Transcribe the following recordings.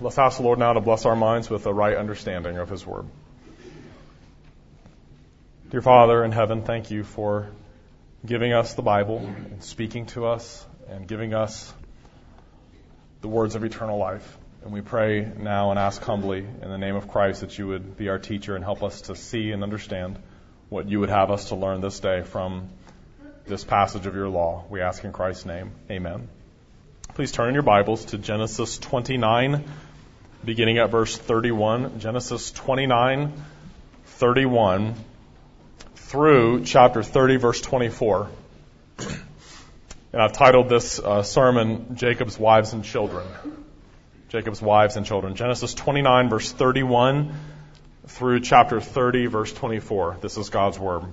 Let's ask the Lord now to bless our minds with a right understanding of His Word. Dear Father in heaven, thank you for giving us the Bible and speaking to us and giving us the words of eternal life. And we pray now and ask humbly in the name of Christ that you would be our teacher and help us to see and understand what you would have us to learn this day from this passage of your law. We ask in Christ's name. Amen. Please turn in your Bibles to Genesis 29, beginning at verse 31. Genesis 29, 31 through chapter 30, verse 24. And I've titled this sermon, Jacob's Wives and Children. Jacob's Wives and Children. Genesis 29, verse 31 through chapter 30, verse 24. This is God's Word.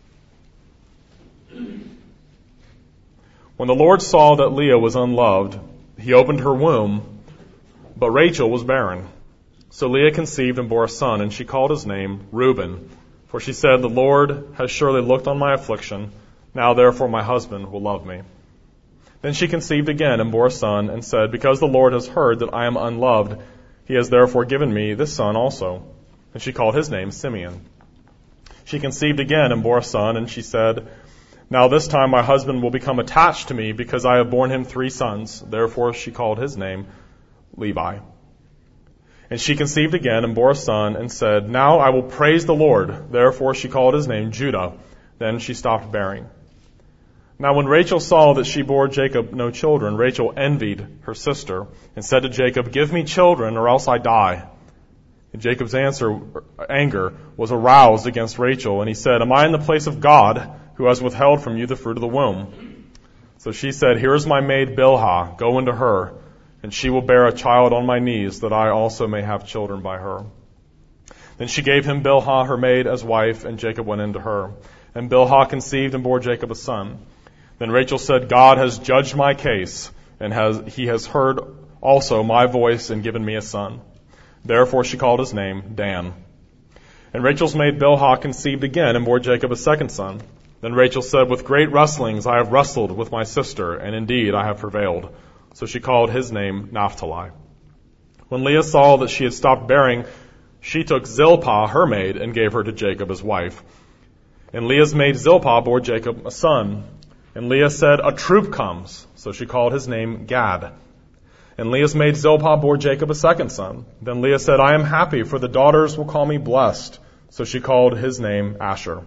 When the Lord saw that Leah was unloved, he opened her womb, but Rachel was barren. So Leah conceived and bore a son, and she called his name Reuben. For she said, "The Lord has surely looked on my affliction. Now therefore my husband will love me." Then she conceived again and bore a son, and said, "Because the Lord has heard that I am unloved, he has therefore given me this son also." And she called his name Simeon. She conceived again and bore a son, and she said, "Now this time my husband will become attached to me, because I have borne him 3 sons. Therefore she called his name Levi. And she conceived again and bore a son, and said, "Now I will praise the Lord." Therefore she called his name Judah. Then she stopped bearing. Now when Rachel saw that she bore Jacob no children, Rachel envied her sister, and said to Jacob, "Give me children, or else I die." And Jacob's anger was aroused against Rachel, and he said, "Am I in the place of God, who has withheld from you the fruit of the womb?" So she said, "Here is my maid Bilhah, go into her, and she will bear a child on my knees, that I also may have children by her." Then she gave him Bilhah, her maid, as wife, and Jacob went into her. And Bilhah conceived and bore Jacob a son. Then Rachel said, "God has judged my case, and he has heard also my voice and given me a son." Therefore she called his name Dan. And Rachel's maid Bilhah conceived again and bore Jacob a second son. Then Rachel said, "With great wrestlings I have wrestled with my sister, and indeed I have prevailed." So she called his name Naphtali. When Leah saw that she had stopped bearing, she took Zilpah, her maid, and gave her to Jacob as wife. And Leah's maid Zilpah bore Jacob a son. And Leah said, "A troop comes." So she called his name Gad. And Leah's maid Zilpah bore Jacob a second son. Then Leah said, "I am happy, for the daughters will call me blessed." So she called his name Asher.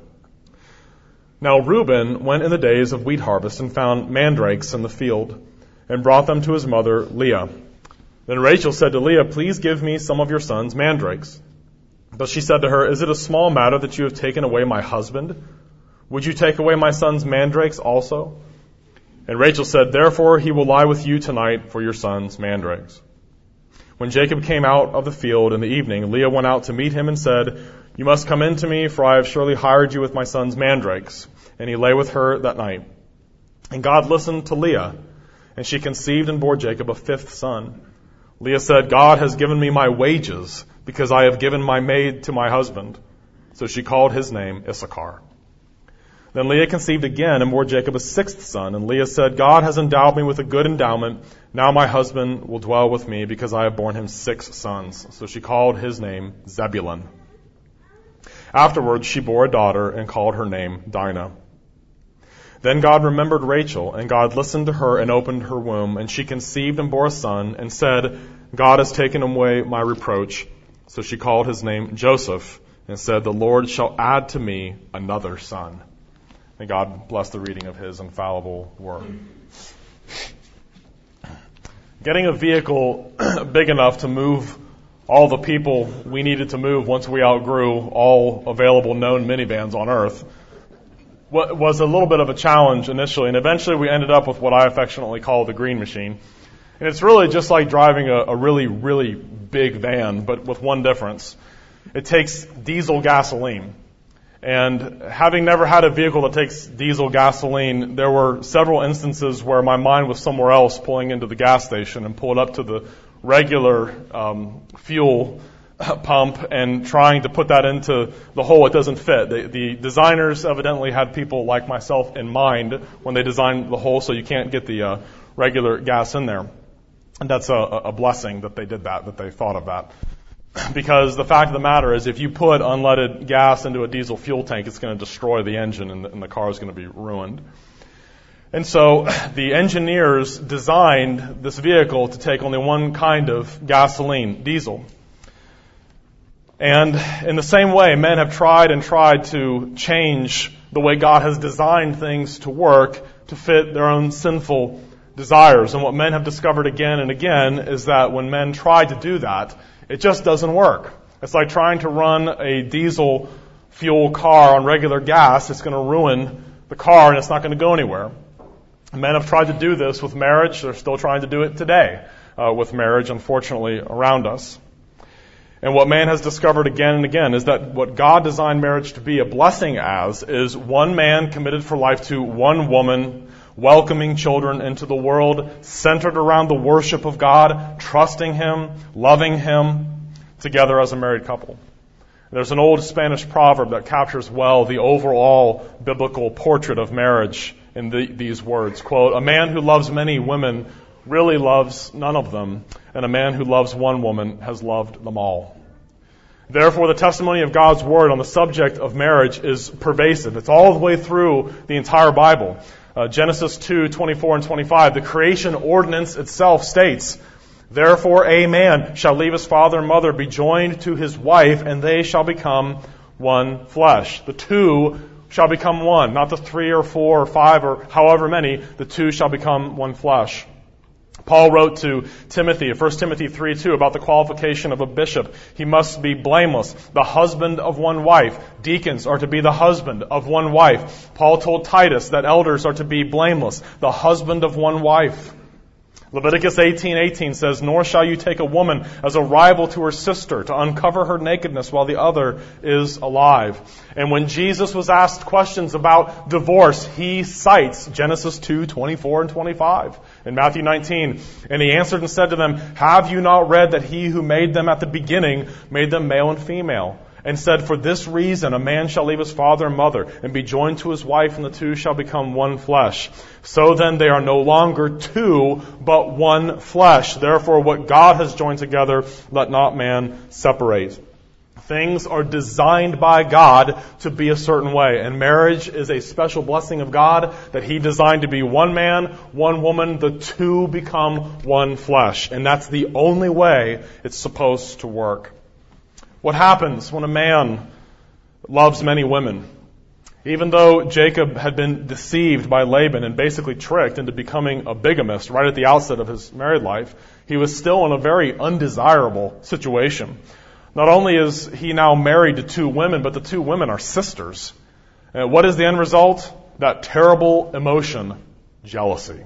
Now Reuben went in the days of wheat harvest and found mandrakes in the field, and brought them to his mother Leah. Then Rachel said to Leah, "Please give me some of your son's mandrakes." But she said to her, "Is it a small matter that you have taken away my husband? Would you take away my son's mandrakes also?" And Rachel said, "Therefore he will lie with you tonight for your son's mandrakes." When Jacob came out of the field in the evening, Leah went out to meet him and said, "You must come in to me, for I have surely hired you with my son's mandrakes." And he lay with her that night. And God listened to Leah, and she conceived and bore Jacob a 5th son. Leah said, "God has given me my wages, because I have given my maid to my husband." So she called his name Issachar. Then Leah conceived again and bore Jacob a 6th son. And Leah said, "God has endowed me with a good endowment. Now my husband will dwell with me, because I have borne him 6 sons. So she called his name Zebulun. Afterwards she bore a daughter and called her name Dinah. Then God remembered Rachel, and God listened to her and opened her womb. And she conceived and bore a son, and said, "God has taken away my reproach." So she called his name Joseph, and said, "The Lord shall add to me another son." May God bless the reading of His infallible word. Getting a vehicle big enough to move all the people we needed to move once we outgrew all available known minivans on Earth was a little bit of a challenge initially, and eventually we ended up with what I affectionately call the green machine. And it's really just like driving a really, really big van, but with one difference. It takes diesel gasoline. And having never had a vehicle that takes diesel gasoline, there were several instances where my mind was somewhere else, pulling into the gas station and pulled up to the regular fuel pump and trying to put that into the hole it doesn't fit. The designers evidently had people like myself in mind when they designed the hole, so you can't get the regular gas in there. And that's a blessing that they did that they thought of that. Because the fact of the matter is, if you put unleaded gas into a diesel fuel tank, it's going to destroy the engine and the car is going to be ruined. And so the engineers designed this vehicle to take only one kind of gasoline, diesel. And in the same way, men have tried to change the way God has designed things to work to fit their own sinful desires. And what men have discovered again and again is that when men try to do that, it just doesn't work. It's like trying to run a diesel fuel car on regular gas. It's going to ruin the car and it's not going to go anywhere. Men have tried to do this with marriage. They're still trying to do it today with marriage, unfortunately, around us. And what man has discovered again and again is that what God designed marriage to be a blessing as is one man committed for life to one woman, welcoming children into the world, centered around the worship of God, trusting Him, loving Him, together as a married couple. There's an old Spanish proverb that captures well the overall biblical portrait of marriage in these words. Quote, "A man who loves many women really loves none of them, and a man who loves one woman has loved them all." Therefore, the testimony of God's Word on the subject of marriage is pervasive. It's all the way through the entire Bible. Genesis 2:24 and 25, the creation ordinance itself states, "Therefore a man shall leave his father and mother, be joined to his wife, and they shall become one flesh." The two shall become one, not the 3 or 4 or 5 or however many. The two shall become one flesh. Paul wrote to Timothy, 1 Timothy 3:2, about the qualification of a bishop. He must be blameless, the husband of one wife. Deacons are to be the husband of one wife. Paul told Titus that elders are to be blameless, the husband of one wife. Leviticus 18:18 says, "Nor shall you take a woman as a rival to her sister to uncover her nakedness while the other is alive." And when Jesus was asked questions about divorce, he cites Genesis 2:24 and 25 in Matthew 19. "And he answered and said to them, Have you not read that he who made them at the beginning made them male and female? And said, For this reason a man shall leave his father and mother and be joined to his wife, and the two shall become one flesh. So then they are no longer two, but one flesh. Therefore what God has joined together, let not man separate." Things are designed by God to be a certain way. And marriage is a special blessing of God that He designed to be one man, one woman. The two become one flesh. And that's the only way it's supposed to work. What happens when a man loves many women? Even though Jacob had been deceived by Laban and basically tricked into becoming a bigamist right at the outset of his married life, he was still in a very undesirable situation. Not only is he now married to 2 women, but the 2 women are sisters. And what is the end result? That terrible emotion, jealousy.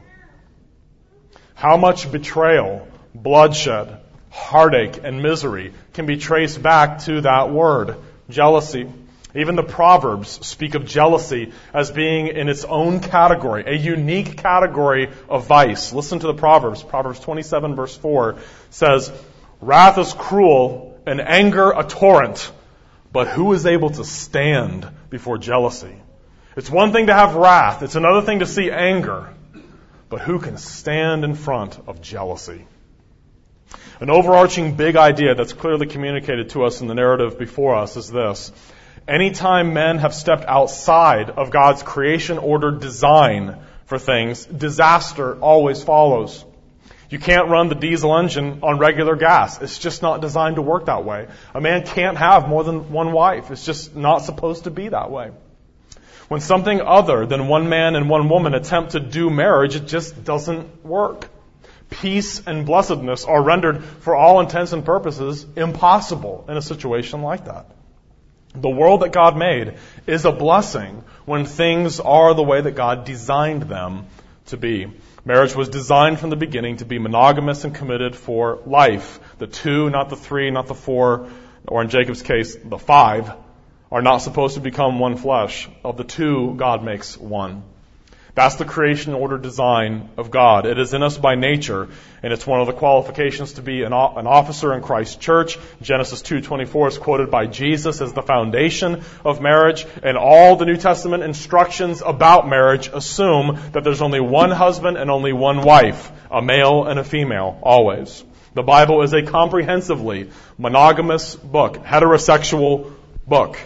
How much betrayal, bloodshed, heartache, and misery can be traced back to that word, jealousy. Even the Proverbs speak of jealousy as being in its own category, a unique category of vice. Listen to the Proverbs. Proverbs 27 verse 4 says, "Wrath is cruel and anger a torrent, but who is able to stand before jealousy?" It's one thing to have wrath. It's another thing to see anger. But who can stand in front of jealousy? An overarching big idea that's clearly communicated to us in the narrative before us is this. Anytime men have stepped outside of God's creation-ordered design for things, disaster always follows. You can't run the diesel engine on regular gas. It's just not designed to work that way. A man can't have more than one wife. It's just not supposed to be that way. When something other than one man and one woman attempt to do marriage, it just doesn't work. Peace and blessedness are rendered, for all intents and purposes, impossible in a situation like that. The world that God made is a blessing when things are the way that God designed them to be. Marriage was designed from the beginning to be monogamous and committed for life. The 2, not the 3, not the 4, or in Jacob's case, the 5, are not supposed to become one flesh. Of the 2, God makes one. That's the creation order design of God. It is in us by nature, and it's one of the qualifications to be an officer in Christ's church. Genesis 2:24 is quoted by Jesus as the foundation of marriage, and all the New Testament instructions about marriage assume that there's only one husband and only one wife, a male and a female, always. The Bible is a comprehensively monogamous book, heterosexual book.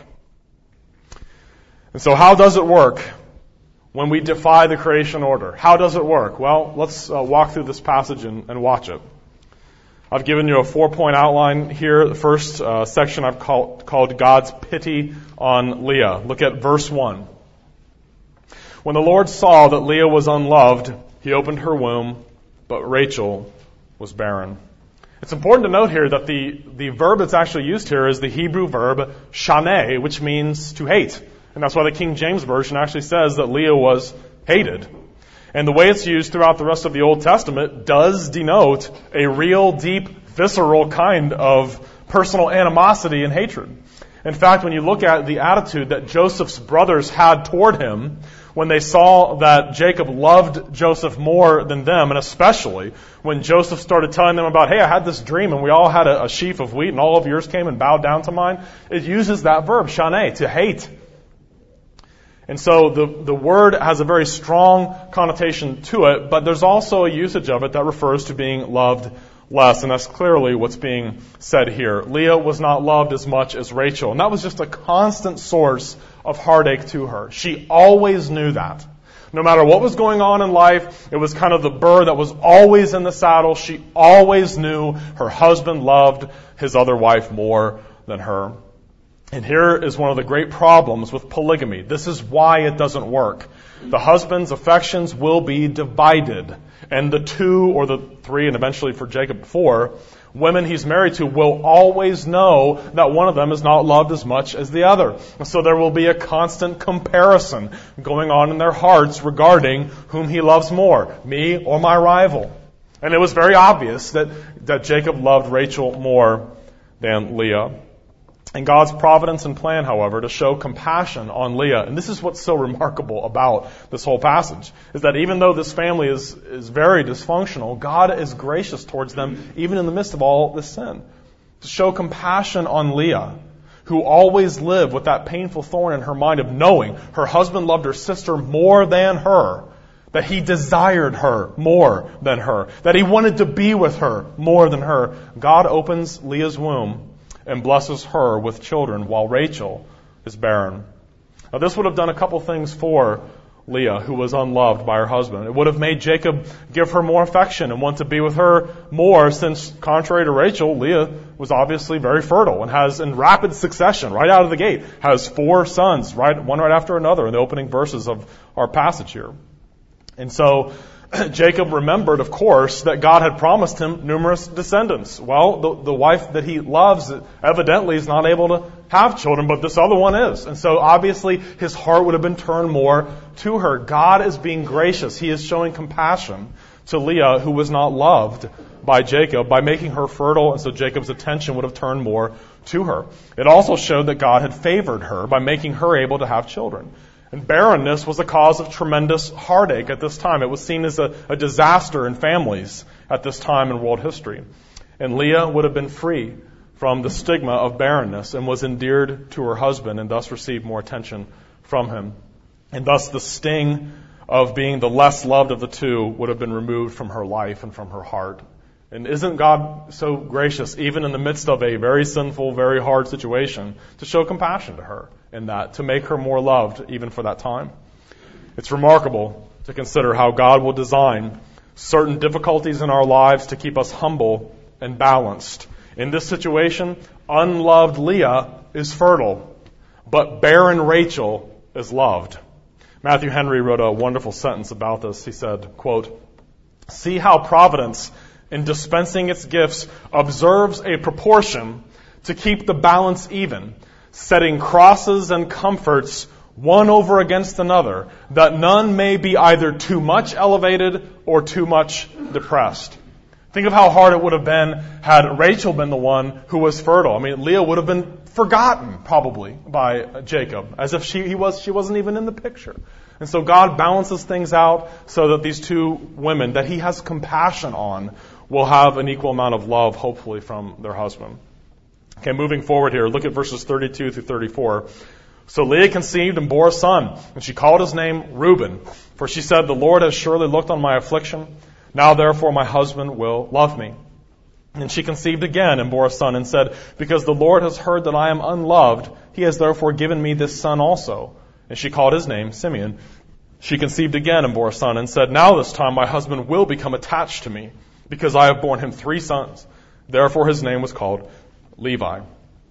And so how does it work when we defy the creation order? How does it work? Well, let's walk through this passage and watch it. I've given you a 4-point outline here. The first section I've called God's pity on Leah. Look at verse 1. When the Lord saw that Leah was unloved, he opened her womb, but Rachel was barren. It's important to note here that the verb that's actually used here is the Hebrew verb shaneh, which means to hate. And that's why the King James Version actually says that Leah was hated. And the way it's used throughout the rest of the Old Testament does denote a real, deep, visceral kind of personal animosity and hatred. In fact, when you look at the attitude that Joseph's brothers had toward him, when they saw that Jacob loved Joseph more than them, and especially when Joseph started telling them about, hey, I had this dream and we all had a sheaf of wheat and all of yours came and bowed down to mine, it uses that verb, shaneh, to hate. And so the word has a very strong connotation to it, but there's also a usage of it that refers to being loved less, and that's clearly what's being said here. Leah was not loved as much as Rachel, and that was just a constant source of heartache to her. She always knew that. No matter what was going on in life, it was kind of the burr that was always in the saddle. She always knew her husband loved his other wife more than her. And here is one of the great problems with polygamy. This is why it doesn't work. The husband's affections will be divided. And the 2 or the 3, and eventually for Jacob 4, women he's married to will always know that one of them is not loved as much as the other. And so there will be a constant comparison going on in their hearts regarding whom he loves more, me or my rival. And it was very obvious that Jacob loved Rachel more than Leah. And God's providence and plan, however, to show compassion on Leah, and this is what's so remarkable about this whole passage, is that even though this family is very dysfunctional, God is gracious towards them even in the midst of all this sin. To show compassion on Leah, who always lived with that painful thorn in her mind of knowing her husband loved her sister more than her, that he desired her more than her, that he wanted to be with her more than her. God opens Leah's womb and blesses her with children while Rachel is barren. Now this would have done a couple things for Leah, who was unloved by her husband. It would have made Jacob give her more affection and want to be with her more, since contrary to Rachel, Leah was obviously very fertile and has in rapid succession, right out of the gate, has 4 sons, one right after another in the opening verses of our passage here. And so Jacob remembered, of course, that God had promised him numerous descendants. Well, the wife that he loves evidently is not able to have children, but this other one is. And so obviously his heart would have been turned more to her. God is being gracious. He is showing compassion to Leah, who was not loved by Jacob, by making her fertile, and so Jacob's attention would have turned more to her. It also showed that God had favored her by making her able to have children. And barrenness was a cause of tremendous heartache at this time. It was seen as a disaster in families at this time in world history. And Leah would have been free from the stigma of barrenness and was endeared to her husband and thus received more attention from him. And thus the sting of being the less loved of the two would have been removed from her life and from her heart. And isn't God so gracious, even in the midst of a very sinful, very hard situation, to show compassion to her in that, to make her more loved even for that time? It's remarkable to consider how God will design certain difficulties in our lives to keep us humble and balanced. In this situation, unloved Leah is fertile, but barren Rachel is loved. Matthew Henry wrote a wonderful sentence about this. He said, quote, "See how providence, in dispensing its gifts, observes a proportion to keep the balance even, setting crosses and comforts one over against another, that none may be either too much elevated or too much depressed." Think of how hard it would have been had Rachel been the one who was fertile. I mean, Leah would have been forgotten probably by Jacob, as if she wasn't even in the picture. And so God balances things out so that these two women that he has compassion on will have an equal amount of love, hopefully, from their husband. Okay, moving forward here, look at verses 32 through 34. So Leah conceived and bore a son, and she called his name Reuben, for she said, "The Lord has surely looked on my affliction. Now therefore my husband will love me." And she conceived again and bore a son and said, "Because the Lord has heard that I am unloved, he has therefore given me this son also." And she called his name Simeon. She conceived again and bore a son and said, "Now this time my husband will become attached to me, because I have borne him 3 sons. Therefore his name was called Levi."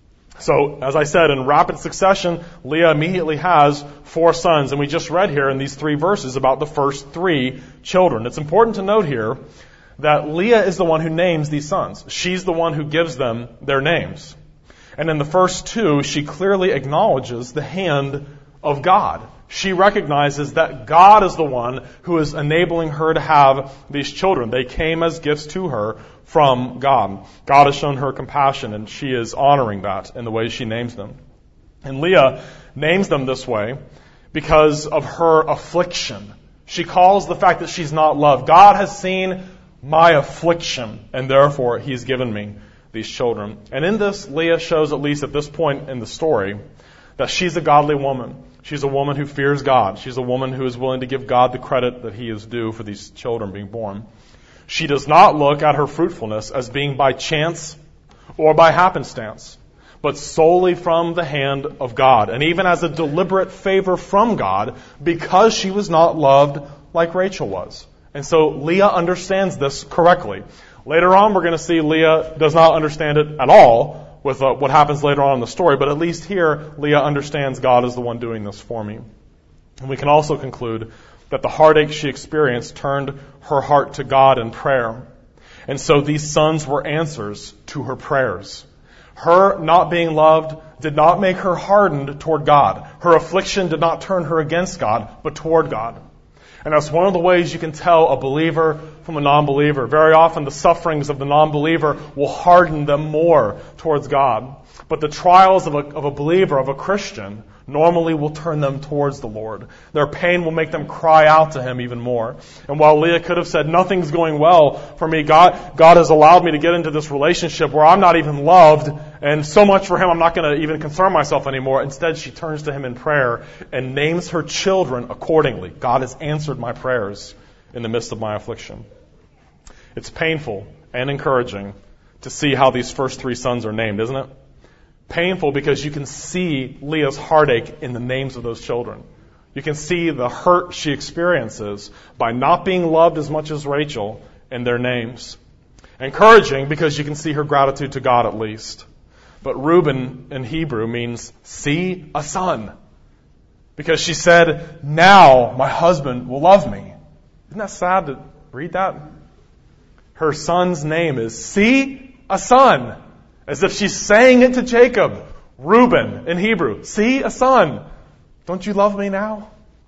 So, as I said, in rapid succession, Leah immediately has 4 sons. And we just read here in these 3 verses about the first 3 children. It's important to note here that Leah is the one who names these sons. She's the one who gives them their names. And in the first 2, she clearly acknowledges the hand of God. She recognizes that God is the one who is enabling her to have these children. They came as gifts to her from God. God has shown her compassion, and she is honoring that in the way she names them. And Leah names them this way because of her affliction. She calls the fact that she's not loved. God has seen my affliction, and therefore he's given me these children. And in this, Leah shows, at least at this point in the story, that she's a godly woman. She's a woman who fears God. She's a woman who is willing to give God the credit that he is due for these children being born. She does not look at her fruitfulness as being by chance or by happenstance, but solely from the hand of God, and even as a deliberate favor from God, because she was not loved like Rachel was. And so Leah understands this correctly. Later on, we're going to see Leah does not understand it at all with what happens later on in the story, but at least here, Leah understands God is the one doing this for me. And we can also conclude that the heartache she experienced turned her heart to God in prayer. And so these sons were answers to her prayers. Her not being loved did not make her hardened toward God. Her affliction did not turn her against God, but toward God. And that's one of the ways you can tell a believer from a non-believer. Very often the sufferings of the non-believer will harden them more towards God. But the trials of a believer, of a Christian, normally will turn them towards the Lord. Their pain will make them cry out to him even more. And while Leah could have said, "Nothing's going well for me, God has allowed me to get into this relationship where I'm not even loved, and so much for him I'm not going to even concern myself anymore," instead she turns to him in prayer and names her children accordingly. God has answered my prayers in the midst of my affliction. It's painful and encouraging to see how these first 3 sons are named, isn't it? Painful because you can see Leah's heartache in the names of those children. You can see the hurt she experiences by not being loved as much as Rachel in their names. Encouraging because you can see her gratitude to God at least. But Reuben in Hebrew means see a son. Because she said, "Now my husband will love me." Isn't that sad to read that? Her son's name is see a son. As if she's saying it to Jacob. Reuben in Hebrew. See a son. Don't you love me now?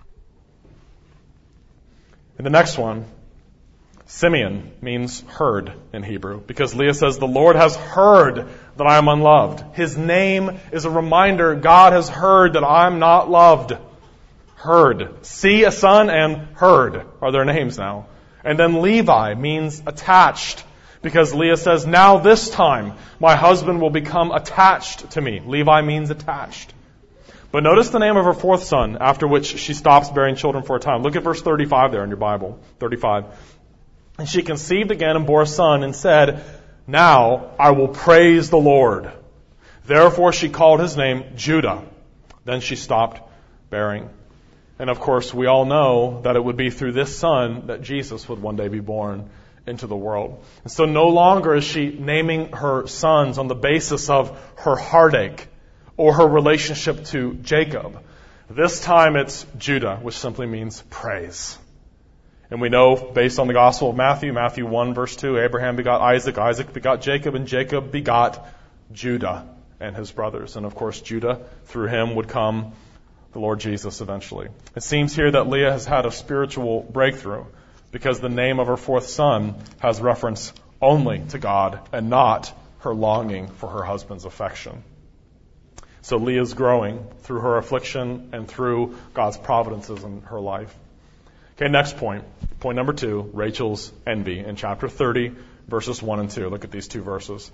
And the next one, Simeon, means heard in Hebrew. Because Leah says, "The Lord has heard that I am unloved." His name is a reminder God has heard that I'm not loved. Heard. See a son and heard are their names now. And then Levi means attached. Because Leah says, "Now this time my husband will become attached to me." Levi means attached. But notice the name of her 4th son, after which she stops bearing children for a time. Look at verse 35 there in your Bible. 35. "And she conceived again and bore a son and said, 'Now I will praise the Lord.' Therefore she called his name Judah. Then she stopped bearing." And of course, we all know that it would be through this son that Jesus would one day be born into the world. And so no longer is she naming her sons on the basis of her heartache or her relationship to Jacob. This time it's Judah, which simply means praise. And we know, based on the Gospel of Matthew, Matthew 1 verse 2, Abraham begot Isaac, Isaac begot Jacob, and Jacob begot Judah and his brothers. And of course, Judah, through him would come the Lord Jesus eventually. It seems here that Leah has had a spiritual breakthrough, because the name of her 4th son has reference only to God and not her longing for her husband's affection. So Leah's growing through her affliction and through God's providences in her life. Okay, next point. Point number 2, Rachel's envy in chapter 30, verses 1 and 2. Look at these two verses.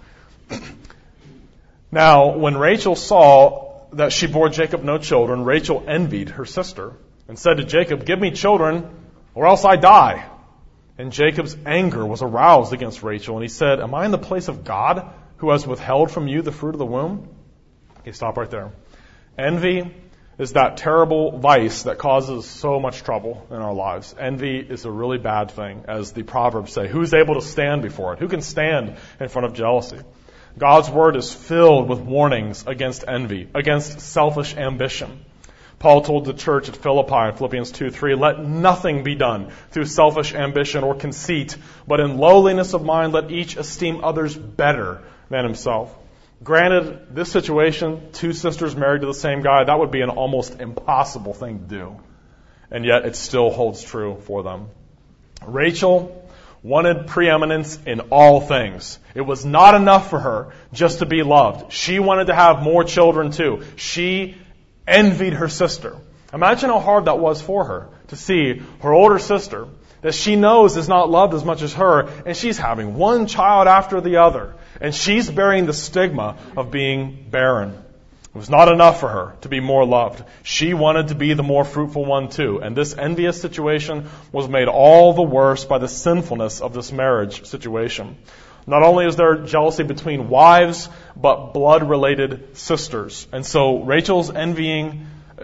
Now, when Rachel saw that she bore Jacob no children, Rachel envied her sister and said to Jacob, "Give me children, or else I die." And Jacob's anger was aroused against Rachel, and he said, "Am I in the place of God, who has withheld from you the fruit of the womb?" Okay, stop right there. Envy is that terrible vice that causes so much trouble in our lives. Envy is a really bad thing, as the Proverbs say. Who's able to stand before it? Who can stand in front of jealousy? God's word is filled with warnings against envy, against selfish ambition. Paul told the church at Philippi in Philippians 2:3, "Let nothing be done through selfish ambition or conceit, but in lowliness of mind let each esteem others better than himself." Granted, this situation, two sisters married to the same guy, that would be an almost impossible thing to do. And yet it still holds true for them. Rachel wanted preeminence in all things. It was not enough for her just to be loved. She wanted to have more children too. She envied her sister. Imagine how hard that was for her to see her older sister that she knows is not loved as much as her, and she's having one child after the other. And she's bearing the stigma of being barren. It was not enough for her to be more loved. She wanted to be the more fruitful one too. And this envious situation was made all the worse by the sinfulness of this marriage situation. Not only is there jealousy between wives, but blood-related sisters. And so Rachel's envy,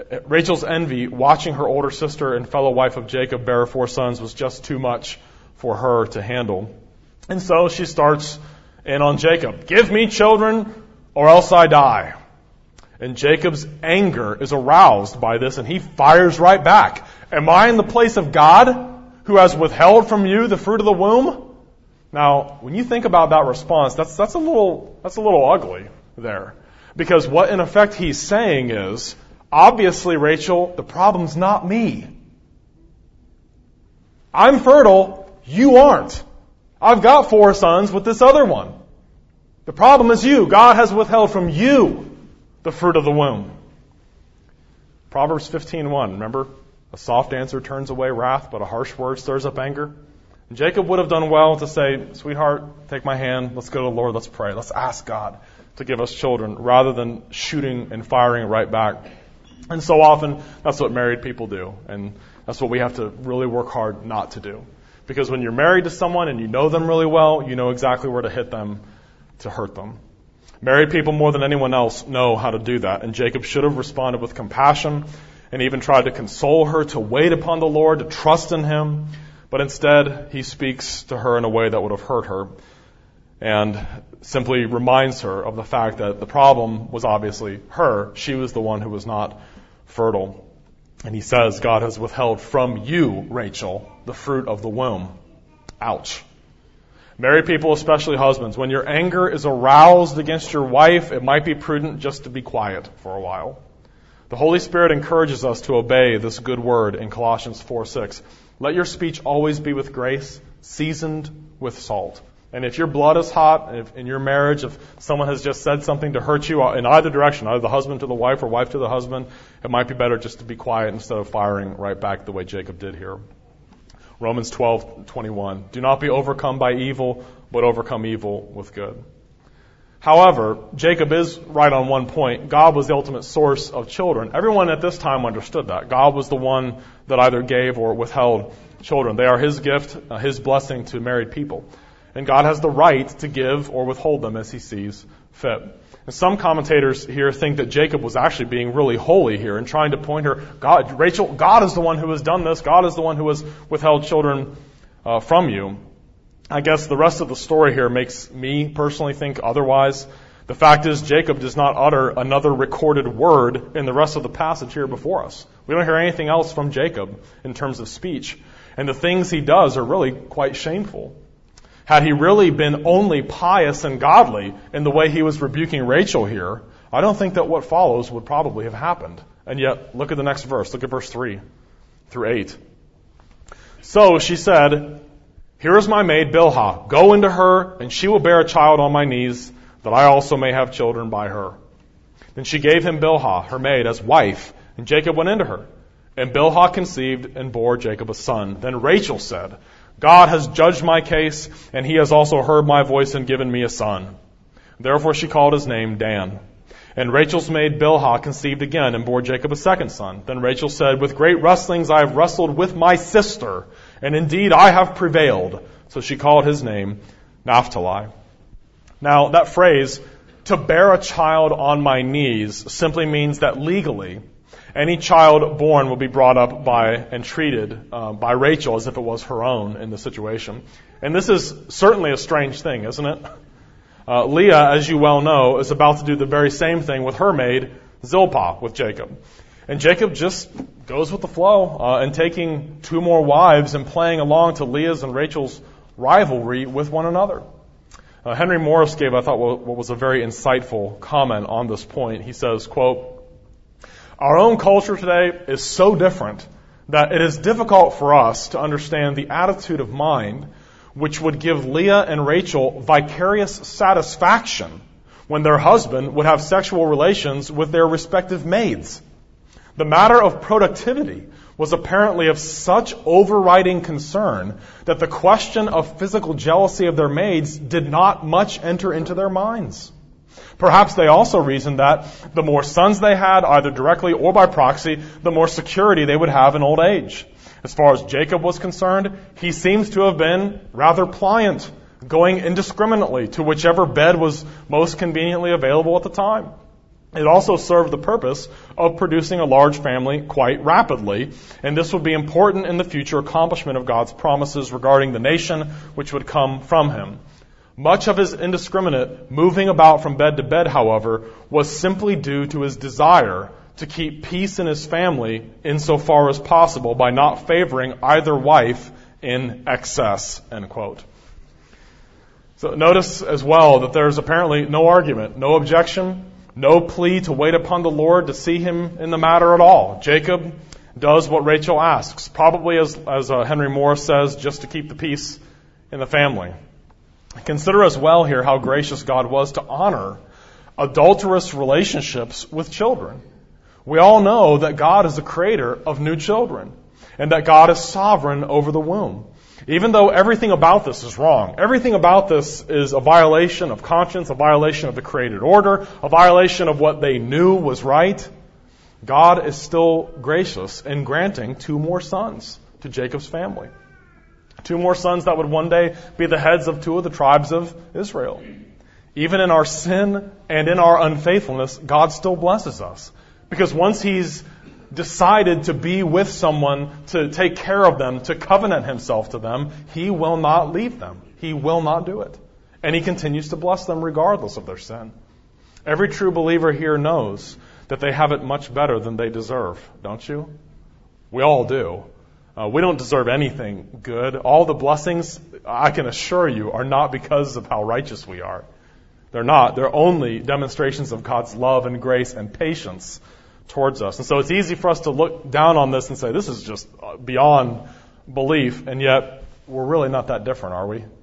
watching her older sister and fellow wife of Jacob bear 4 sons, was just too much for her to handle. And so she starts in on Jacob. "Give me children, or else I die." And Jacob's anger is aroused by this, and he fires right back. "Am I in the place of God, who has withheld from you the fruit of the womb?" Now, when you think about that response, that's a little ugly there. Because what in effect he's saying is, obviously, Rachel, the problem's not me. I'm fertile, you aren't. I've got 4 sons with this other one. The problem is you. God has withheld from you the fruit of the womb. Proverbs 15:1, remember? A soft answer turns away wrath, but a harsh word stirs up anger. And Jacob would have done well to say, "Sweetheart, take my hand, let's go to the Lord, let's pray, let's ask God to give us children," rather than shooting and firing right back. And so often, that's what married people do. And that's what we have to really work hard not to do. Because when you're married to someone and you know them really well, you know exactly where to hit them to hurt them. Married people more than anyone else know how to do that. And Jacob should have responded with compassion and even tried to console her, to wait upon the Lord, to trust in Him. But instead, he speaks to her in a way that would have hurt her and simply reminds her of the fact that the problem was obviously her. She was the one who was not fertile. And he says, "God has withheld from you, Rachel, the fruit of the womb." Ouch. Married people, especially husbands, when your anger is aroused against your wife, it might be prudent just to be quiet for a while. The Holy Spirit encourages us to obey this good word in Colossians 4:6. "Let your speech always be with grace, seasoned with salt." And if your blood is hot, if in your marriage, if someone has just said something to hurt you in either direction, either the husband to the wife or wife to the husband, it might be better just to be quiet instead of firing right back the way Jacob did here. Romans 12:21. "Do not be overcome by evil, but overcome evil with good." However, Jacob is right on one point. God was the ultimate source of children. Everyone at this time understood that. God was the one that either gave or withheld children. They are His gift, His blessing to married people. And God has the right to give or withhold them as He sees fit. And some commentators here think that Jacob was actually being really holy here and trying to point her, Rachel, God is the one who has done this. God is the one who has withheld children from you. I guess the rest of the story here makes me personally think otherwise. The fact is, Jacob does not utter another recorded word in the rest of the passage here before us. We don't hear anything else from Jacob in terms of speech. And the things he does are really quite shameful. Had he really been only pious and godly in the way he was rebuking Rachel here, I don't think that what follows would probably have happened. And yet, look at the next verse. Look at verse 3 through 8. "So she said, 'Here is my maid Bilhah. Go into her, and she will bear a child on my knees, that I also may have children by her.' Then she gave him Bilhah, her maid, as wife, and Jacob went into her. And Bilhah conceived and bore Jacob a son. Then Rachel said, God has judged my case, and he has also heard my voice and given me a son. Therefore she called his name Dan. And Rachel's maid Bilhah conceived again and bore Jacob a second son. Then Rachel said, with great wrestlings I have wrestled with my sister, and indeed I have prevailed. So she called his name Naphtali. Now that phrase, to bear a child on my knees, simply means that legally, any child born will be brought up by and treated by Rachel as if it was her own in the situation. And this is certainly a strange thing, isn't it? Leah, as you well know, is about to do the very same thing with her maid, Zilpah, with Jacob. And Jacob just goes with the flow and taking two more wives and playing along to Leah's and Rachel's rivalry with one another. Henry Morris gave, I thought, what was a very insightful comment on this point. He says, quote, our own culture today is so different that it is difficult for us to understand the attitude of mind which would give Leah and Rachel vicarious satisfaction when their husband would have sexual relations with their respective maids. The matter of productivity was apparently of such overriding concern that the question of physical jealousy of their maids did not much enter into their minds. Perhaps they also reasoned that the more sons they had, either directly or by proxy, the more security they would have in old age. As far as Jacob was concerned, he seems to have been rather pliant, going indiscriminately to whichever bed was most conveniently available at the time. It also served the purpose of producing a large family quite rapidly, and this would be important in the future accomplishment of God's promises regarding the nation which would come from him. Much of his indiscriminate moving about from bed to bed, however, was simply due to his desire to keep peace in his family insofar as possible by not favoring either wife in excess, end quote. So notice as well that there's apparently no argument, no objection, no plea to wait upon the Lord to see him in the matter at all. Jacob does what Rachel asks, probably as Henry Morris says, just to keep the peace in the family. Consider as well here how gracious God was to honor adulterous relationships with children. We all know that God is the creator of new children and that God is sovereign over the womb. Even though everything about this is wrong, everything about this is a violation of conscience, a violation of the created order, a violation of what they knew was right, God is still gracious in granting two more sons to Jacob's family. Two more sons that would one day be the heads of two of the tribes of Israel. Even in our sin and in our unfaithfulness, God still blesses us. Because once he's decided to be with someone, to take care of them, to covenant himself to them, he will not leave them. He will not do it. And he continues to bless them regardless of their sin. Every true believer here knows that they have it much better than they deserve, don't you? We all do. We don't deserve anything good. All the blessings, I can assure you, are not because of how righteous we are. They're not. They're only demonstrations of God's love and grace and patience towards us. And so it's easy for us to look down on this and say, this is just beyond belief, and yet we're really not that different, are we?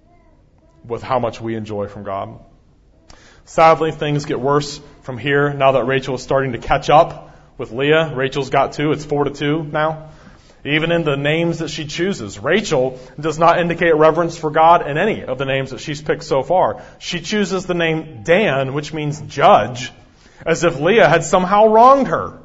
With how much we enjoy from God. Sadly, things get worse from here now that Rachel is starting to catch up with Leah. Rachel's got two. It's 4-2 now. Even in the names that she chooses, Rachel does not indicate reverence for God in any of the names that she's picked so far. She chooses the name Dan, which means judge, as if Leah had somehow wronged her.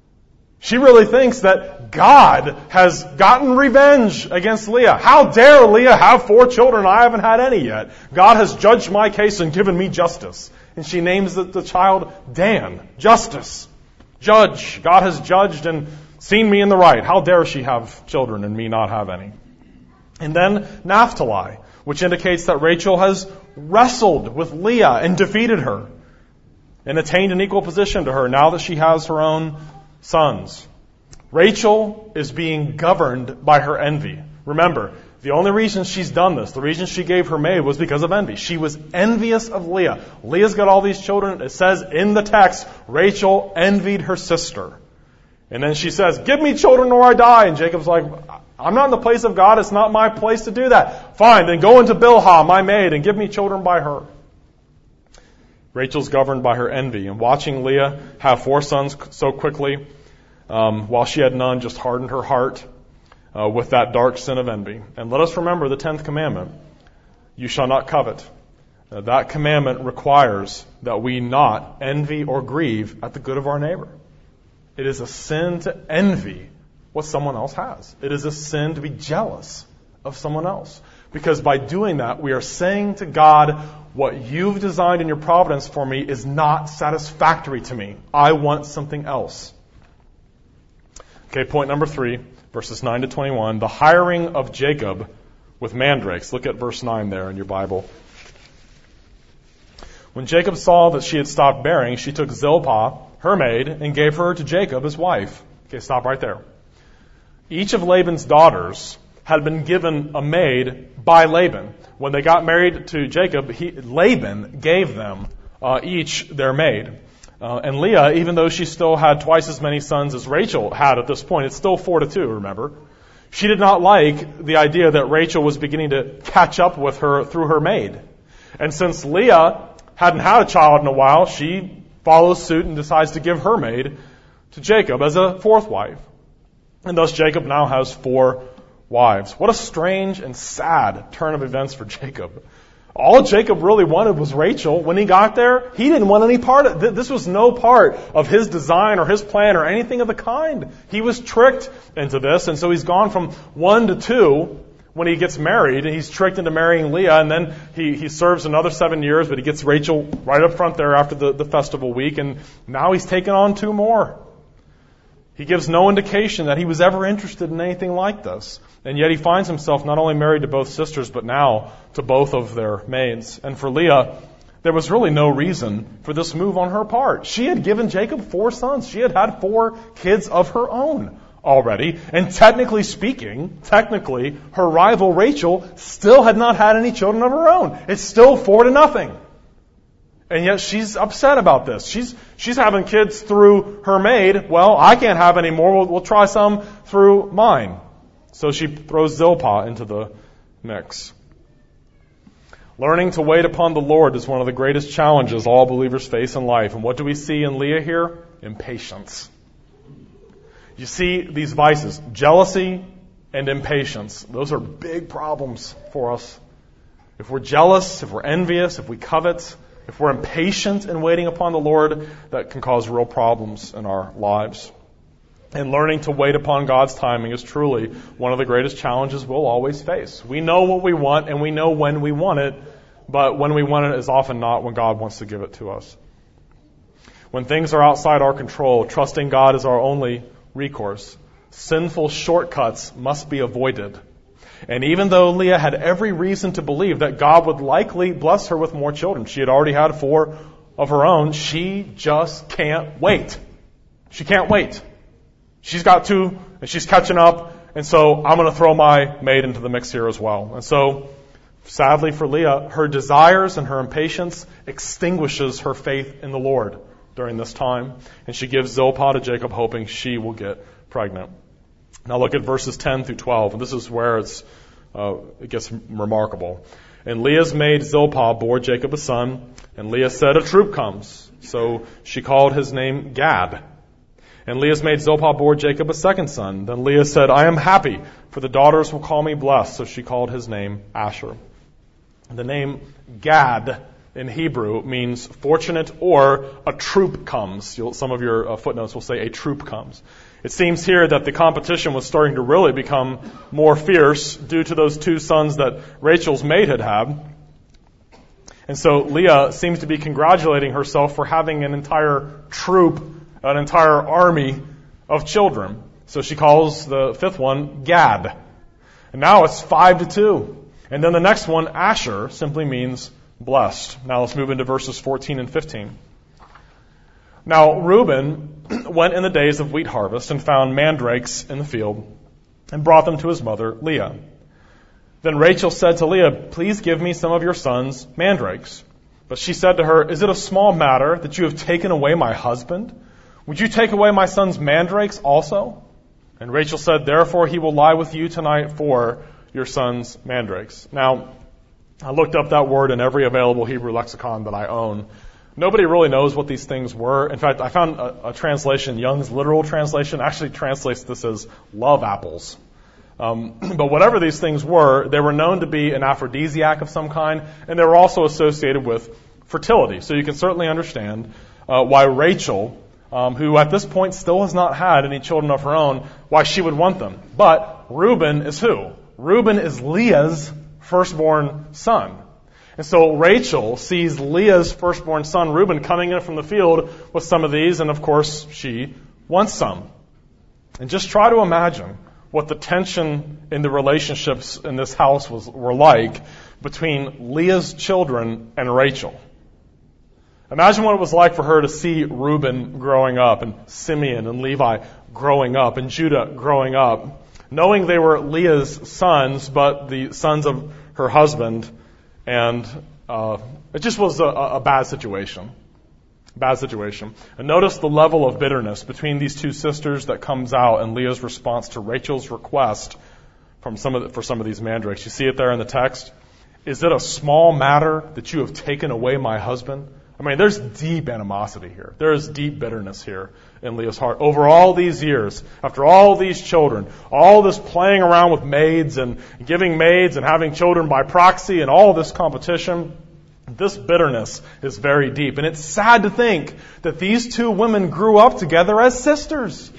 She really thinks that God has gotten revenge against Leah. How dare Leah have 4 children? I haven't had any yet. God has judged my case and given me justice. And she names the child Dan, justice, judge. God has judged and seen me in the right. How dare she have children and me not have any? And then Naphtali, which indicates that Rachel has wrestled with Leah and defeated her and attained an equal position to her now that she has her own sons. Rachel is being governed by her envy. Remember, the only reason she's done this, the reason she gave her maid, was because of envy. She was envious of Leah. Leah's got all these children. It says in the text, Rachel envied her sister. And then she says, give me children or I die. And Jacob's like, I'm not in the place of God. It's not my place to do that. Fine, then go into Bilhah, my maid, and give me children by her. Rachel's governed by her envy, and watching Leah have 4 sons so quickly, while she had none, just hardened her heart with that dark sin of envy. And let us remember the 10th commandment: you shall not covet. That commandment requires that we not envy or grieve at the good of our neighbor. It is a sin to envy what someone else has. It is a sin to be jealous of someone else. Because by doing that, we are saying to God, what you've designed in your providence for me is not satisfactory to me. I want something else. Okay, point number 3, verses 9 to 21. The hiring of Jacob with mandrakes. Look at verse 9 there in your Bible. When Jacob saw that she had stopped bearing, she took Zilpah, her maid, and gave her to Jacob, his wife. Okay, stop right there. Each of Laban's daughters had been given a maid by Laban. When they got married to Jacob, Laban gave them each their maid. And Leah, even though she still had twice as many sons as Rachel had at this point, it's still 4-2, remember? She did not like the idea that Rachel was beginning to catch up with her through her maid. And since Leah hadn't had a child in a while, she follows suit and decides to give her maid to Jacob as a 4th wife. And thus Jacob now has 4 wives. What a strange and sad turn of events for Jacob. All Jacob really wanted was Rachel. When he got there, he didn't want any part of it. This was no part of his design or his plan or anything of the kind. He was tricked into this, and so he's gone from 1 to 2 when he gets married. He's tricked into marrying Leah, and then he serves another 7 years, but he gets Rachel right up front there after the festival week, and now he's taken on 2 more. He gives no indication that he was ever interested in anything like this. And yet he finds himself not only married to both sisters, but now to both of their maids. And for Leah, there was really no reason for this move on her part. She had given Jacob 4 sons. She had had 4 kids of her own already. And technically speaking, her rival Rachel still had not had any children of her own. It's still 4-0. And yet she's upset about this. She's having kids through her maid. Well, I can't have any more. We'll try some through mine. So she throws Zilpah into the mix. Learning to wait upon the Lord is one of the greatest challenges all believers face in life. And what do we see in Leah here? Impatience. You see these vices, jealousy and impatience. Those are big problems for us. If we're jealous, if we're envious, if we covet, if we're impatient in waiting upon the Lord, that can cause real problems in our lives. And learning to wait upon God's timing is truly one of the greatest challenges we'll always face. We know what we want and we know when we want it, but when we want it is often not when God wants to give it to us. When things are outside our control, trusting God is our only recourse. Sinful shortcuts must be avoided. And even though Leah had every reason to believe that God would likely bless her with more children, she had already had 4 of her own, she just can't wait. She can't wait. She's got 2, and she's catching up, and so I'm going to throw my maid into the mix here as well. And so, sadly for Leah, her desires and her impatience extinguishes her faith in the Lord during this time, and she gives Zilpah to Jacob, hoping she will get pregnant. Now look at verses 10 through 12, and this is where it gets remarkable. And Leah's maid Zilpah bore Jacob a son, and Leah said, "A troop comes." So she called his name Gad. And Leah's maid Zilpah bore Jacob a second son. Then Leah said, "I am happy, for the daughters will call me blessed." So she called his name Asher. The name Gad in Hebrew means fortunate or a troop comes. Some of your footnotes will say a troop comes. It seems here that the competition was starting to really become more fierce due to those 2 sons that Rachel's maid had had. And so Leah seems to be congratulating herself for having an entire troop, an entire army of children. So she calls the 5th one Gad. And now it's 5-2. And then the next one, Asher, simply means blessed. Now let's move into verses 14 and 15. Now Reuben went in the days of wheat harvest and found mandrakes in the field and brought them to his mother Leah. Then Rachel said to Leah, "Please give me some of your son's mandrakes." But she said to her, "Is it a small matter that you have taken away my husband? Would you take away my son's mandrakes also?" And Rachel said, "Therefore he will lie with you tonight for your son's mandrakes." Now, I looked up that word in every available Hebrew lexicon that I own. Nobody really knows what these things were. In fact, I found a translation, Young's literal translation, actually translates this as love apples. But whatever these things were, they were known to be an aphrodisiac of some kind, and they were also associated with fertility. So you can certainly understand why Rachel, who at this point still has not had any children of her own, why she would want them. But Reuben is who? Reuben is Leah's firstborn son. And so Rachel sees Leah's firstborn son, Reuben, coming in from the field with some of these, and of course she wants some. And just try to imagine what the tension in the relationships in this house were like between Leah's children and Rachel. Imagine what it was like for her to see Reuben growing up, and Simeon and Levi growing up, and Judah growing up, knowing they were Leah's sons, but the sons of her husband. And it just was a bad situation. Bad situation. And notice the level of bitterness between these two sisters that comes out in Leah's response to Rachel's request for some of these mandrakes. You see it there in the text. Is it a small matter that you have taken away my husband? I mean, there's deep animosity here. There is deep bitterness here in Leah's heart. Over all these years, after all these children, all this playing around with maids and giving maids and having children by proxy and all this competition, this bitterness is very deep. And it's sad to think that these two women grew up together as sisters.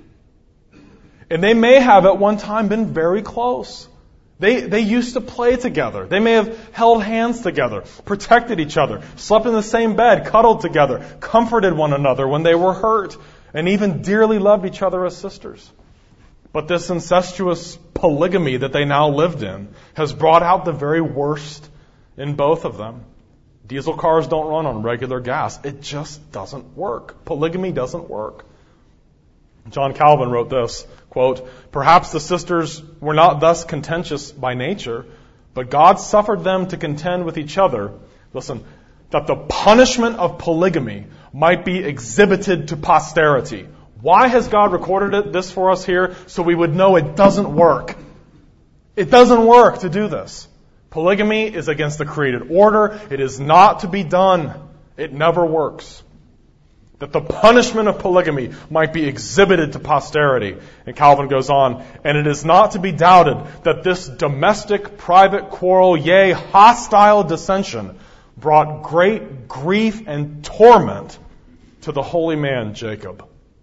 And they may have at one time been very close. They used to play together. They may have held hands together, protected each other, slept in the same bed, cuddled together, comforted one another when they were hurt, and even dearly loved each other as sisters. But this incestuous polygamy that they now lived in has brought out the very worst in both of them. Diesel cars don't run on regular gas. It just doesn't work. Polygamy doesn't work. John Calvin wrote this, quote, "Perhaps the sisters were not thus contentious by nature, but God suffered them to contend with each other, listen, that the punishment of polygamy might be exhibited to posterity." Why has God recorded this for us here? So we would know it doesn't work. It doesn't work to do this. Polygamy is against the created order. It is not to be done. It never works. That the punishment of polygamy might be exhibited to posterity. And Calvin goes on, "And it is not to be doubted that this domestic private quarrel, yea, hostile dissension, brought great grief and torment to the holy man Jacob."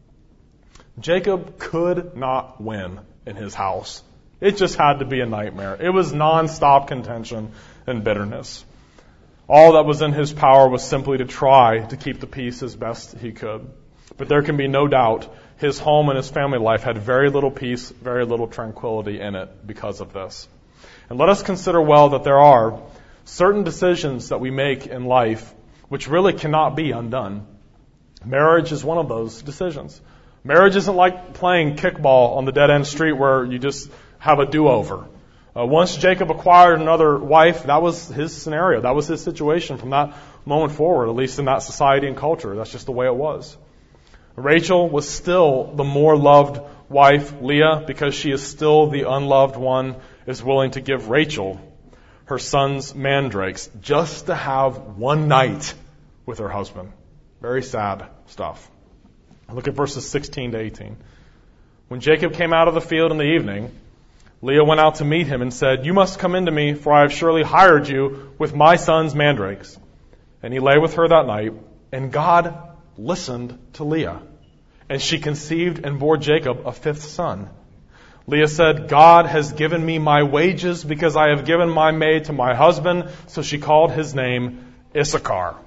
Jacob could not win in his house. It just had to be a nightmare. It was nonstop contention and bitterness. All that was in his power was simply to try to keep the peace as best he could. But there can be no doubt his home and his family life had very little peace, very little tranquility in it because of this. And let us consider well that there are certain decisions that we make in life which really cannot be undone. Marriage is one of those decisions. Marriage isn't like playing kickball on the dead-end street where you just have a do-over. Once Jacob acquired another wife, that was his scenario. That was his situation from that moment forward, at least in that society and culture. That's just the way it was. Rachel was still the more loved wife. Leah, because she is still the unloved one, is willing to give Rachel her son's mandrakes just to have one night with her husband. Very sad stuff. Look at verses 16 to 18. When Jacob came out of the field in the evening, Leah went out to meet him and said, "You must come in to me, for I have surely hired you with my son's mandrakes." And he lay with her that night, and God listened to Leah. And she conceived and bore Jacob a fifth son. Leah said, "God has given me my wages because I have given my maid to my husband." So she called his name Issachar.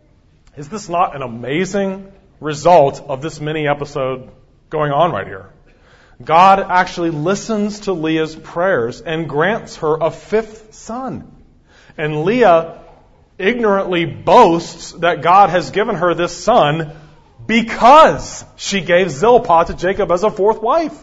Is this not an amazing result of this mini episode going on right here? God actually listens to Leah's prayers and grants her a fifth son. And Leah ignorantly boasts that God has given her this son because she gave Zilpah to Jacob as a fourth wife.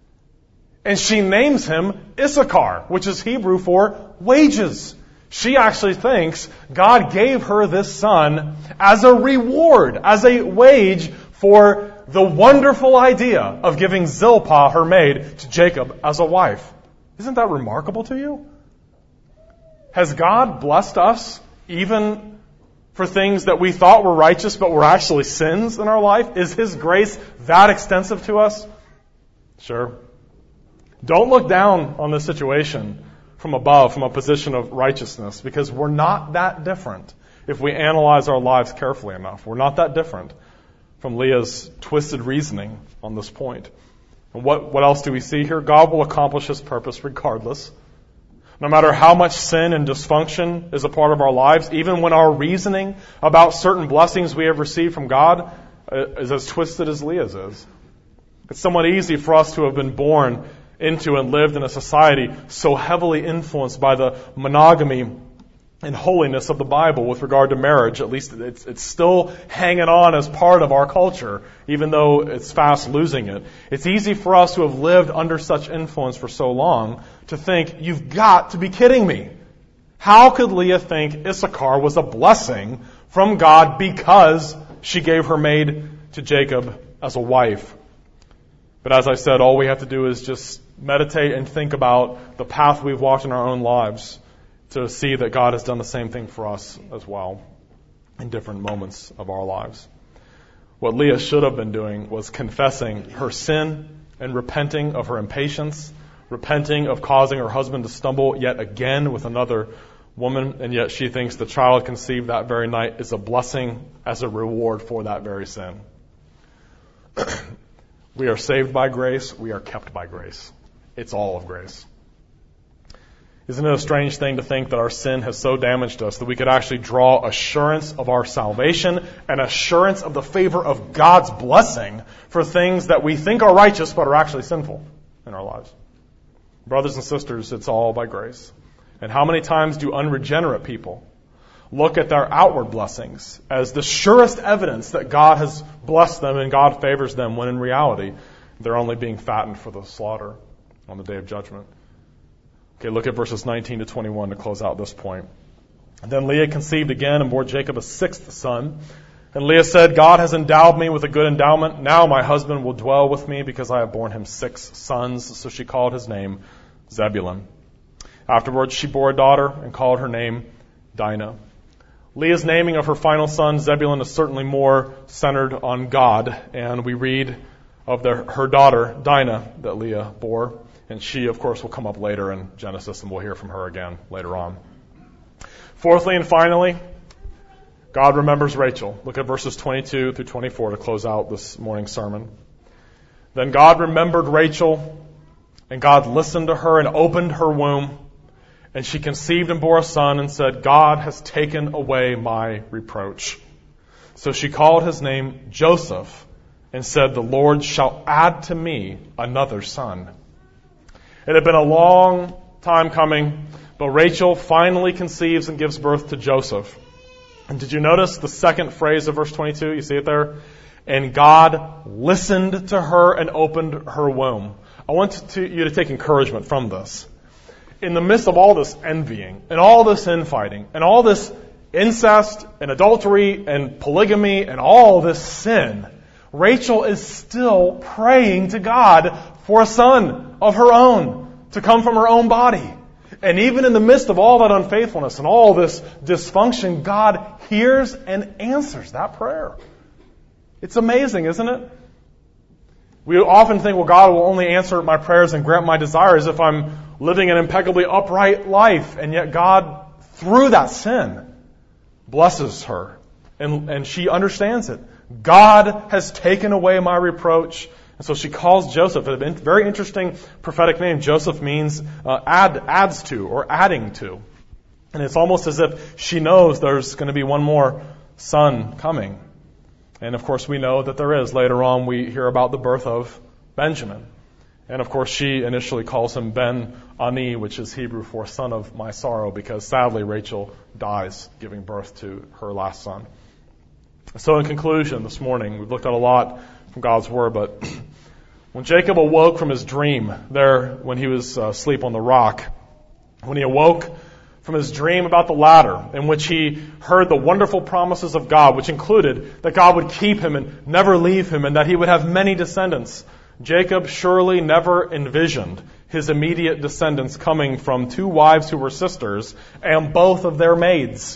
And she names him Issachar, which is Hebrew for wages. She actually thinks God gave her this son as a reward, as a wage for the wonderful idea of giving Zilpah, her maid, to Jacob as a wife. Isn't that remarkable to you? Has God blessed us even for things that we thought were righteous but were actually sins in our life? Is His grace that extensive to us? Sure. Don't look down on this situation from above, from a position of righteousness, because we're not that different if we analyze our lives carefully enough. We're not that different from Leah's twisted reasoning on this point. And what else do we see here? God will accomplish His purpose regardless. No matter how much sin and dysfunction is a part of our lives, even when our reasoning about certain blessings we have received from God is as twisted as Leah's is. It's somewhat easy for us to have been born into and lived in a society so heavily influenced by the monogamy and holiness of the Bible with regard to marriage. At least it's still hanging on as part of our culture, even though it's fast losing it. It's easy for us who have lived under such influence for so long to think, you've got to be kidding me. How could Leah think Issachar was a blessing from God because she gave her maid to Jacob as a wife? But as I said, all we have to do is just meditate and think about the path we've walked in our own lives to see that God has done the same thing for us as well in different moments of our lives. What Leah should have been doing was confessing her sin and repenting of her impatience, repenting of causing her husband to stumble yet again with another woman, and yet she thinks the child conceived that very night is a blessing as a reward for that very sin. We are saved by grace. We are kept by grace. It's all of grace. Isn't it a strange thing to think that our sin has so damaged us that we could actually draw assurance of our salvation and assurance of the favor of God's blessing for things that we think are righteous but are actually sinful in our lives? Brothers and sisters, it's all by grace. And how many times do unregenerate people look at their outward blessings as the surest evidence that God has blessed them and God favors them, when in reality they're only being fattened for the slaughter on the day of judgment? Okay, look at verses 19 to 21 to close out this point. And then Leah conceived again and bore Jacob a sixth son. And Leah said, God has endowed me with a good endowment. Now my husband will dwell with me because I have borne him 6 sons. So she called his name Zebulun. Afterwards she bore a daughter and called her name Dinah. Leah's naming of her final son, Zebulun, is certainly more centered on God. And we read of her daughter, Dinah, that Leah bore. And she, of course, will come up later in Genesis, and we'll hear from her again later on. Fourthly and finally, God remembers Rachel. Look at verses 22 through 24 to close out this morning's sermon. Then God remembered Rachel, and God listened to her and opened her womb. And she conceived and bore a son and said, God has taken away my reproach. So she called his name Joseph and said, the Lord shall add to me another son. It had been a long time coming, but Rachel finally conceives and gives birth to Joseph. And did you notice the second phrase of verse 22? You see it there? And God listened to her and opened her womb. I want you to take encouragement from this. In the midst of all this envying and all this infighting and all this incest and adultery and polygamy and all this sin, Rachel is still praying to God for a son of her own to come from her own body. And even in the midst of all that unfaithfulness and all this dysfunction, God hears and answers that prayer. It's amazing, isn't it? We often think, well, God will only answer my prayers and grant my desires if I'm living an impeccably upright life. And yet God, through that sin, blesses her. And she understands it. God has taken away my reproach. And so she calls Joseph. A very interesting prophetic name. Joseph means adds to or adding to. And it's almost as if she knows there's going to be one more son coming. And of course we know that there is. Later on we hear about the birth of Benjamin. And of course she initially calls him Ben-Ani, which is Hebrew for son of my sorrow, because sadly Rachel dies giving birth to her last son. So in conclusion this morning, we've looked at a lot from God's Word, but when Jacob awoke from his dream there when he was asleep on the rock, when he awoke from his dream about the ladder in which he heard the wonderful promises of God, which included that God would keep him and never leave him and that he would have many descendants, Jacob surely never envisioned his immediate descendants coming from 2 wives who were sisters and both of their maids.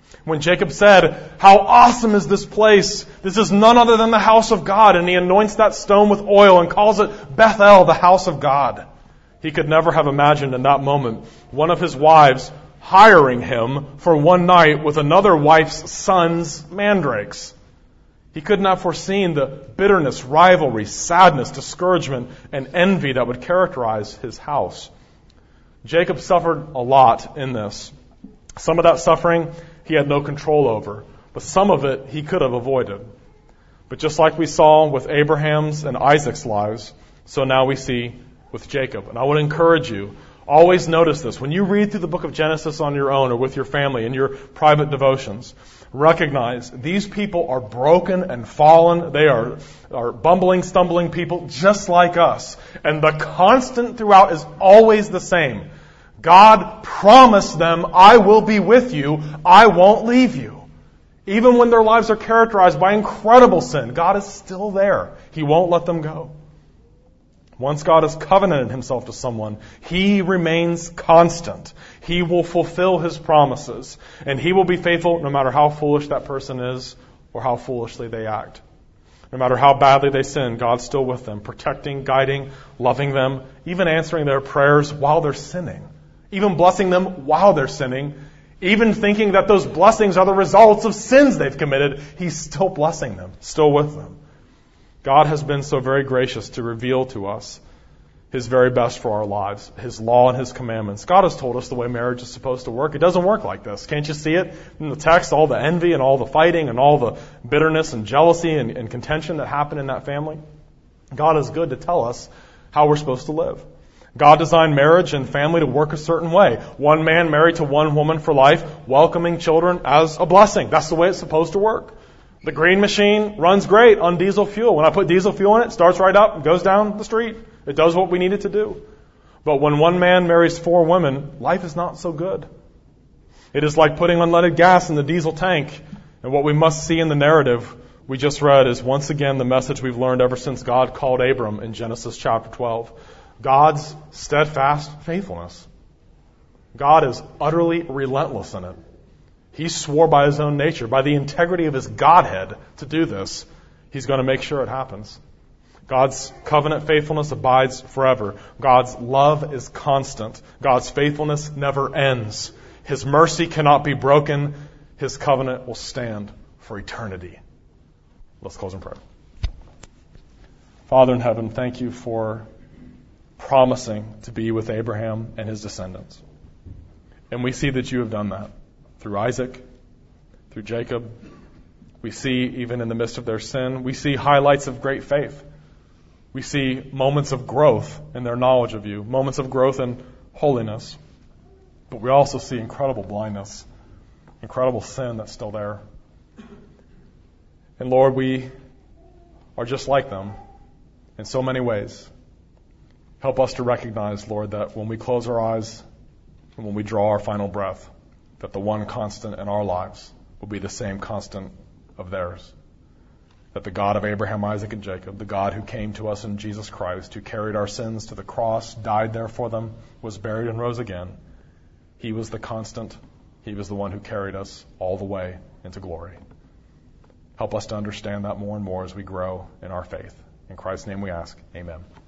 When Jacob said, "How awesome is this place? This is none other than the house of God," and he anoints that stone with oil and calls it Bethel, the house of God, he could never have imagined in that moment one of his wives hiring him for one night with another wife's son's mandrakes. He couldn't have foreseen the bitterness, rivalry, sadness, discouragement, and envy that would characterize his house. Jacob suffered a lot in this. Some of that suffering he had no control over, but some of it he could have avoided. But just like we saw with Abraham's and Isaac's lives, so now we see with Jacob. And I would encourage you, always notice this. When you read through the book of Genesis on your own or with your family in your private devotions, recognize these people are broken and fallen. They are bumbling, stumbling people just like us. And the constant throughout is always the same. God promised them, "I will be with you. I won't leave you." Even when their lives are characterized by incredible sin, God is still there. He won't let them go. Once God has covenanted himself to someone, he remains constant. He will fulfill his promises, and he will be faithful no matter how foolish that person is or how foolishly they act. No matter how badly they sin, God's still with them, protecting, guiding, loving them, even answering their prayers while they're sinning, even blessing them while they're sinning, even thinking that those blessings are the results of sins they've committed. He's still blessing them, still with them. God has been so very gracious to reveal to us his very best for our lives, his law and his commandments. God has told us the way marriage is supposed to work. It doesn't work like this. Can't you see it in the text, all the envy and all the fighting and all the bitterness and jealousy and contention that happened in that family? God is good to tell us how we're supposed to live. God designed marriage and family to work a certain way. One man married to one woman for life, welcoming children as a blessing. That's the way it's supposed to work. The green machine runs great on diesel fuel. When I put diesel fuel in it, it starts right up and goes down the street. It does what we need it to do. But when one man marries 4 women, life is not so good. It is like putting unleaded gas in the diesel tank. And what we must see in the narrative we just read is once again the message we've learned ever since God called Abram in Genesis chapter 12. God's steadfast faithfulness. God is utterly relentless in it. He swore by his own nature, by the integrity of his Godhead, to do this. He's going to make sure it happens. God's covenant faithfulness abides forever. God's love is constant. God's faithfulness never ends. His mercy cannot be broken. His covenant will stand for eternity. Let's close in prayer. Father in heaven, thank you for promising to be with Abraham and his descendants. And we see that you have done that through Isaac, through Jacob. We see, even in the midst of their sin, we see highlights of great faith. We see moments of growth in their knowledge of you, moments of growth in holiness. But we also see incredible blindness, incredible sin that's still there. And Lord, we are just like them in so many ways. Help us to recognize, Lord, that when we close our eyes and when we draw our final breath, that the one constant in our lives will be the same constant of theirs. That the God of Abraham, Isaac, and Jacob, the God who came to us in Jesus Christ, who carried our sins to the cross, died there for them, was buried and rose again, he was the constant. He was the one who carried us all the way into glory. Help us to understand that more and more as we grow in our faith. In Christ's name we ask, amen.